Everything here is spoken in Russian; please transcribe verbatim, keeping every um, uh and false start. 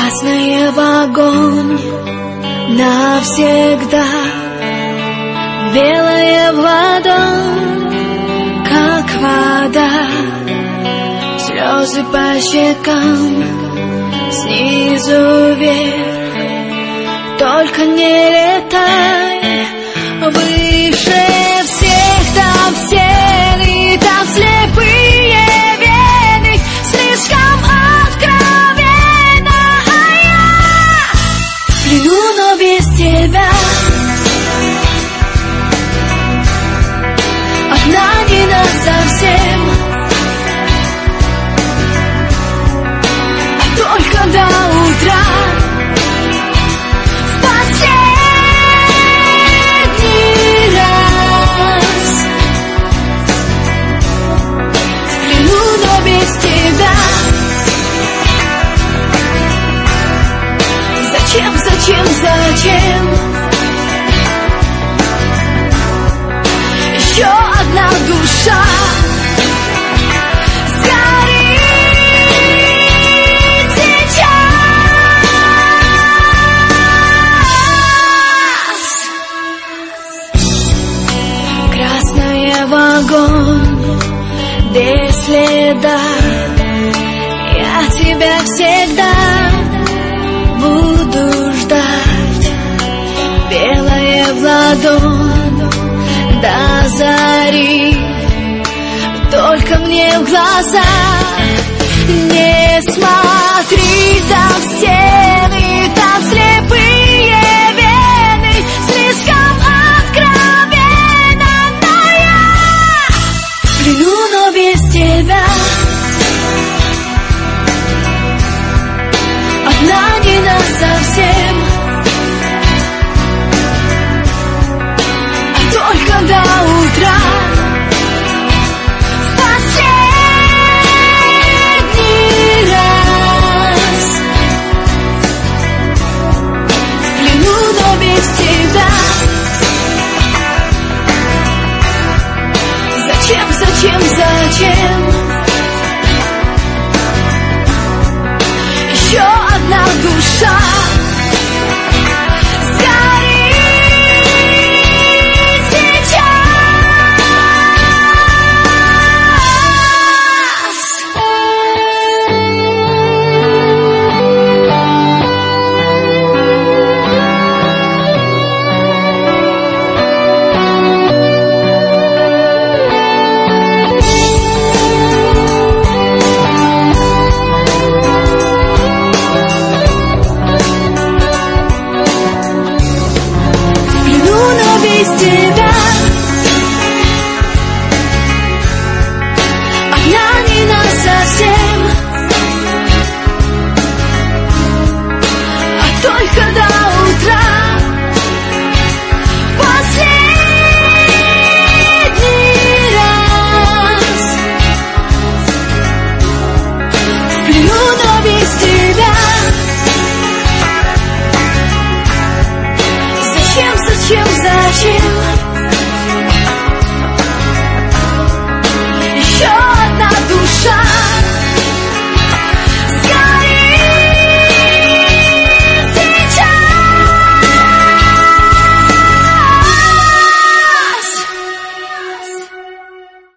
Красное в огонь навсегда, белое в ладонь, как вода. Слезы по щекам, снизу вверх, только не летай выше всех. Там стены, там слепые вены, слишком откровенно, а я в плену, но без тебя. Одна не насовсем, а только до утра. Зачем, зачем, зачем? Еще одна душа сгорит сейчас. Красное в огонь, без следа. Я тебя всегда буду ждать, белое в ладонь до зари. Только мне в глаза не смотри, там стены, там слепые